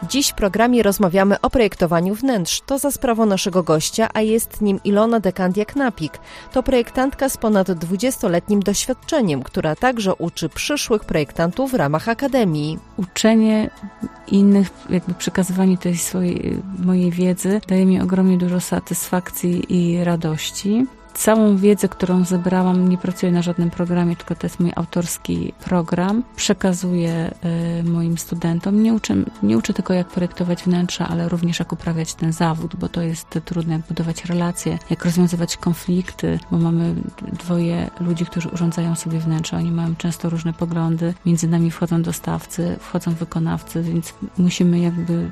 Dziś w programie rozmawiamy o projektowaniu wnętrz. To za sprawą naszego gościa, a jest nim Ilona Dekandia-Knapik. To projektantka z ponad 20-letnim doświadczeniem, która także uczy przyszłych projektantów w ramach Akademii. Uczenie innych, przekazywanie tej mojej wiedzy daje mi ogromnie dużo satysfakcji i radości. Całą wiedzę, którą zebrałam, nie pracuję na żadnym programie, tylko to jest mój autorski program. Przekazuję moim studentom. Nie uczę tylko, jak projektować wnętrza, ale również jak uprawiać ten zawód, bo to jest trudne, jak budować relacje, jak rozwiązywać konflikty, bo mamy dwoje ludzi, którzy urządzają sobie wnętrza. Oni mają często różne poglądy. Między nami wchodzą dostawcy, wchodzą wykonawcy, więc musimy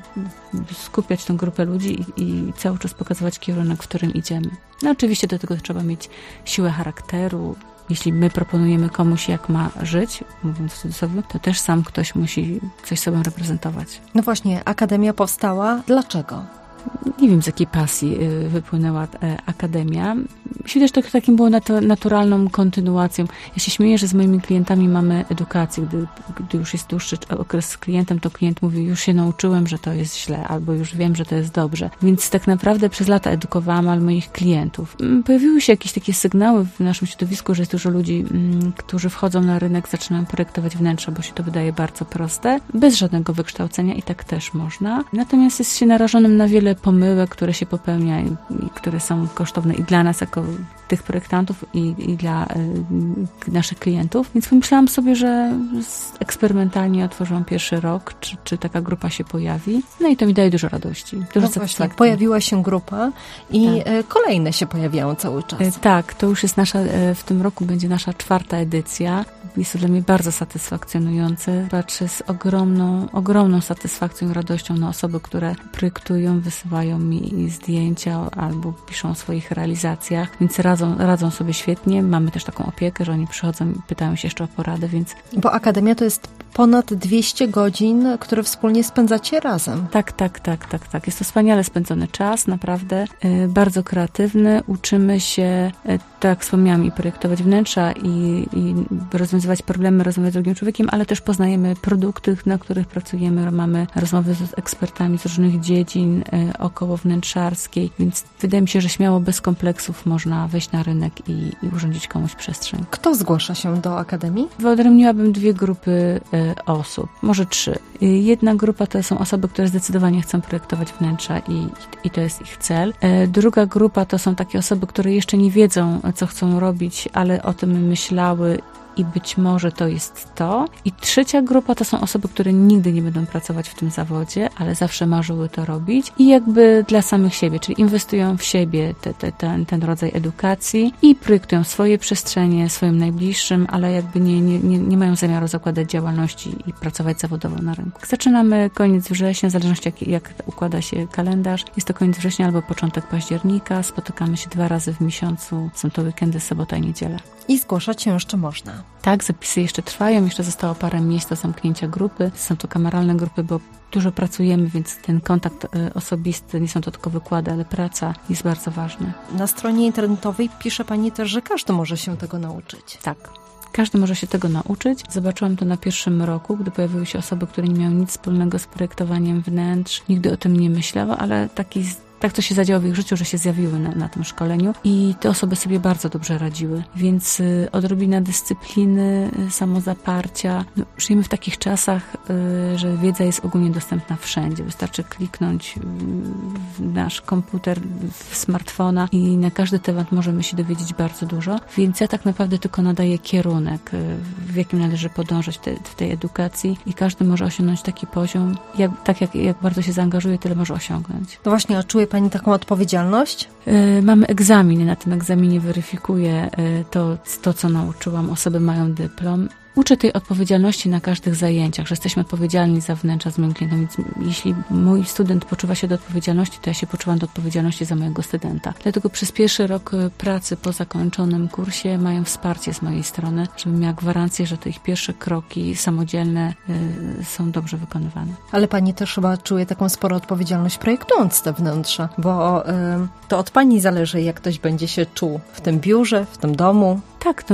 skupiać tę grupę ludzi i cały czas pokazywać kierunek, w którym idziemy. No oczywiście do tego trzeba mieć siłę charakteru. Jeśli my proponujemy komuś, jak ma żyć, mówiąc w cudzysłowie, to też sam ktoś musi coś sobą reprezentować. No właśnie, Akademia powstała. Dlaczego? Nie wiem, z jakiej pasji wypłynęła Akademia. Myślę, że to takim było naturalną kontynuacją. Ja się śmieję, że z moimi klientami mamy edukację. Gdy już jest dłuższy okres z klientem, to klient mówi, już się nauczyłem, że to jest źle, albo już wiem, że to jest dobrze. Więc tak naprawdę przez lata edukowałam moich klientów. Pojawiły się jakieś takie sygnały w naszym środowisku, że jest dużo ludzi, którzy wchodzą na rynek, zaczynają projektować wnętrza, bo się to wydaje bardzo proste, bez żadnego wykształcenia i tak też można. Natomiast jest się narażonym na wiele pomyłek, które się popełnia i które są kosztowne i dla nas jako tych projektantów i dla naszych klientów. Więc pomyślałam sobie, że eksperymentalnie otworzyłam pierwszy rok, czy taka grupa się pojawi. No i to mi daje dużo radości. Dużo właśnie, pojawiła się grupa i kolejne się pojawiają cały czas. Tak, to już jest w tym roku będzie nasza 4. edycja. Jest to dla mnie bardzo satysfakcjonujące. Patrzę z ogromną satysfakcją i radością na osoby, które projektują, wysyłają mi zdjęcia albo piszą o swoich realizacjach, więc radzą sobie świetnie. Mamy też taką opiekę, że oni przychodzą i pytają się jeszcze o poradę, więc... Bo Akademia to jest ponad 200 godzin, które wspólnie spędzacie razem. Tak. Jest to wspaniale spędzony czas, naprawdę bardzo kreatywny. Uczymy się, tak jak wspomniałam, i projektować wnętrza i rozwiązywać problemy, rozmawiać z drugim człowiekiem, ale też poznajemy produkty, na których pracujemy. Mamy rozmowy z ekspertami z różnych dziedzin około wnętrzarskiej, więc wydaje mi się, że śmiało, bez kompleksów można wejść na rynek i urządzić komuś przestrzeń. Kto zgłasza się do Akademii? Wyodrębniłabym 2 grupy osób, może 3. Jedna grupa to są osoby, które zdecydowanie chcą projektować wnętrza i to jest ich cel. Druga grupa to są takie osoby, które jeszcze nie wiedzą, co chcą robić, ale o tym myślały i być może to jest to. I 3. grupa to są osoby, które nigdy nie będą pracować w tym zawodzie, ale zawsze marzyły to robić i dla samych siebie, czyli inwestują w siebie ten rodzaj edukacji i projektują swoje przestrzenie, swoim najbliższym, ale nie mają zamiaru zakładać działalności i pracować zawodowo na rynku. Zaczynamy koniec września, w zależności jak układa się kalendarz. Jest to koniec września albo początek października. Spotykamy się 2 razy w miesiącu. Są to weekendy, sobota i niedziela. I zgłaszać się jeszcze można. Tak, zapisy jeszcze trwają, jeszcze zostało parę miejsc do zamknięcia grupy. Są to kameralne grupy, bo dużo pracujemy, więc ten kontakt osobisty, nie są to tylko wykłady, ale praca jest bardzo ważna. Na stronie internetowej pisze Pani też, że każdy może się tego nauczyć. Tak. Każdy może się tego nauczyć. Zobaczyłam to na pierwszym roku, gdy pojawiły się osoby, które nie miały nic wspólnego z projektowaniem wnętrz. Nigdy o tym nie myślały, ale tak to się zadziało w ich życiu, że się zjawiły na tym szkoleniu i te osoby sobie bardzo dobrze radziły. Więc odrobina dyscypliny, samozaparcia. Żyjemy w takich czasach, że wiedza jest ogólnie dostępna wszędzie. Wystarczy kliknąć w nasz komputer, w smartfona i na każdy temat możemy się dowiedzieć bardzo dużo. Więc ja tak naprawdę tylko nadaję kierunek, w jakim należy podążać w tej edukacji i każdy może osiągnąć taki poziom, jak bardzo się zaangażuje, tyle może osiągnąć. No właśnie, a czuje Pani taką odpowiedzialność? Mamy egzamin. Na tym egzaminie weryfikuję to, co nauczyłam. Osoby mają dyplom. Uczę tej odpowiedzialności na każdych zajęciach, że jesteśmy odpowiedzialni za wnętrza z moim klientem, więc jeśli mój student poczuwa się do odpowiedzialności, to ja się poczuwam do odpowiedzialności za mojego studenta. Dlatego przez pierwszy rok pracy po zakończonym kursie mają wsparcie z mojej strony, żebym miała gwarancję, że te ich pierwsze kroki samodzielne są dobrze wykonywane. Ale Pani też chyba czuje taką sporą odpowiedzialność projektując te wnętrza, bo to od Pani zależy, jak ktoś będzie się czuł w tym biurze, w tym domu. Tak,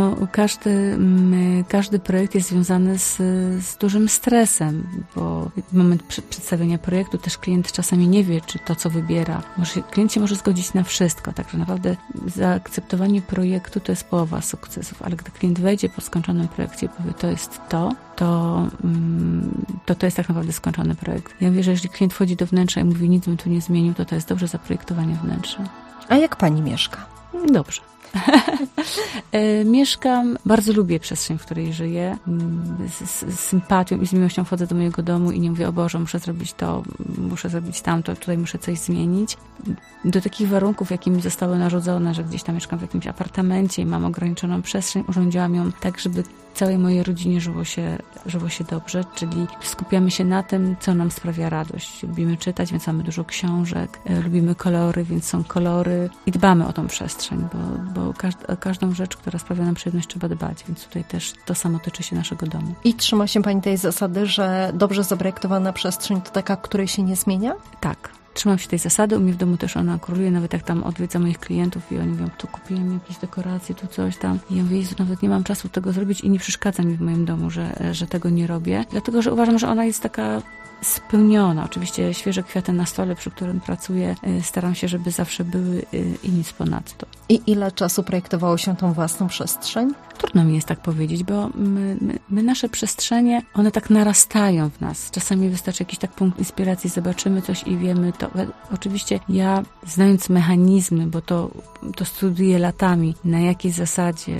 każdy projekt jest związany z dużym stresem, bo w moment przedstawienia projektu też klient czasami nie wie, czy to, co wybiera. Klient się może zgodzić na wszystko, także naprawdę zaakceptowanie projektu to jest połowa sukcesów, ale gdy klient wejdzie po skończonym projekcie i powie, to jest to jest tak naprawdę skończony projekt. Ja mówię, że jeżeli klient wchodzi do wnętrza i mówi, nic bym tu nie zmienił, to jest dobrze zaprojektowane wnętrze. A jak pani mieszka? Dobrze. Mieszkam, bardzo lubię przestrzeń, w której żyję. Z sympatią i z miłością wchodzę do mojego domu i nie mówię, o Boże, muszę zrobić to, muszę zrobić tamto, tutaj muszę coś zmienić. Do takich warunków, jakie mi zostały narzucone, że gdzieś tam mieszkam w jakimś apartamencie i mam ograniczoną przestrzeń, urządziłam ją tak, żeby całej mojej rodzinie żyło się dobrze, czyli skupiamy się na tym, co nam sprawia radość. Lubimy czytać, więc mamy dużo książek, lubimy kolory, więc są kolory i dbamy o tą przestrzeń, bo o każdą rzecz, która sprawia nam przyjemność, trzeba dbać, więc tutaj też to samo tyczy się naszego domu. I trzyma się pani tej zasady, że dobrze zaprojektowana przestrzeń to taka, której się nie zmienia? Tak. Trzymam się tej zasady, u mnie w domu też ona króluje, nawet jak tam odwiedzam moich klientów i oni mówią, tu kupiłem jakieś dekoracje, tu coś tam. I ja mówię, Jezu, nawet nie mam czasu tego zrobić i nie przeszkadza mi w moim domu, że tego nie robię. Dlatego, że uważam, że ona jest taka spełniona. Oczywiście świeże kwiaty na stole, przy którym pracuję, staram się, żeby zawsze były i nic ponadto. I ile czasu projektowało się tą własną przestrzeń? Trudno mi jest tak powiedzieć, bo my nasze przestrzenie, one tak narastają w nas. Czasami wystarczy jakiś tak punkt inspiracji, zobaczymy coś i wiemy to. Oczywiście ja, znając mechanizmy, bo to studiuję latami, na jakiej zasadzie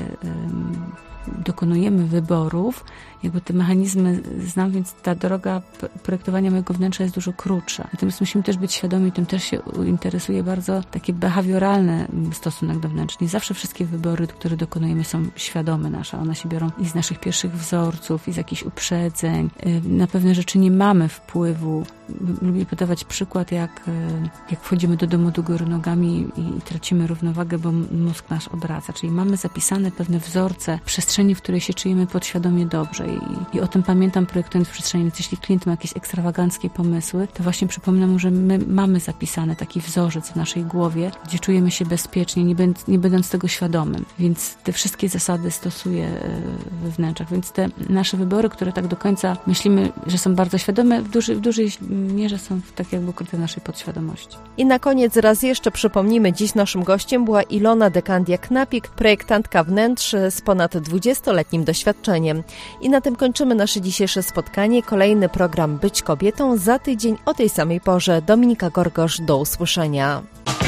dokonujemy wyborów, jakby te mechanizmy znam, więc ta droga projektowania mojego wnętrza jest dużo krótsza. Natomiast musimy też być świadomi, tym też się interesuje bardzo taki behawioralny stosunek do wnętrza. Nie zawsze wszystkie wybory, które dokonujemy, są świadome nasze. One się biorą i z naszych pierwszych wzorców, i z jakichś uprzedzeń. Na pewne rzeczy nie mamy wpływu. Lubię podawać przykład, jak wchodzimy do domu do góry nogami i tracimy równowagę, bo mózg nasz obraca. Czyli mamy zapisane pewne wzorce przestrzeni, w której się czujemy podświadomie dobrze. I o tym pamiętam, projektując przestrzeń. Więc jeśli klient ma jakieś ekstrawaganckie pomysły, to właśnie przypominam mu, że my mamy zapisany taki wzorzec w naszej głowie, gdzie czujemy się bezpiecznie, nie będąc tego świadomym. Więc te wszystkie zasady stosuję we wnętrzach. Więc te nasze wybory, które tak do końca myślimy, że są bardzo świadome, w dużej mierze są tak jakby ukryte w naszej podświadomości. I na koniec raz jeszcze przypomnimy, dziś naszym gościem była Ilona Dekandiak-Knapik, projektantka wnętrz z ponad 20-letnim doświadczeniem. I na tym kończymy nasze dzisiejsze spotkanie. Kolejny program Być Kobietą za tydzień o tej samej porze. Dominika Gorgosz, do usłyszenia.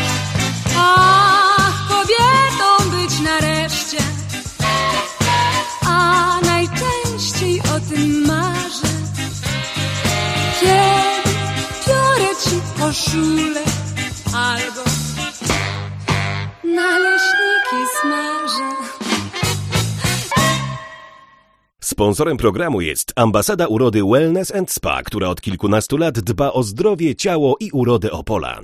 Ach, kobietą być nareszcie, a najczęściej o tym marzę. Kiedy biorę ci koszulę albo naleśniki smażę. Sponsorem programu jest Ambasada Urody Wellness & Spa, która od kilkunastu lat dba o zdrowie, ciało i urodę Opolan.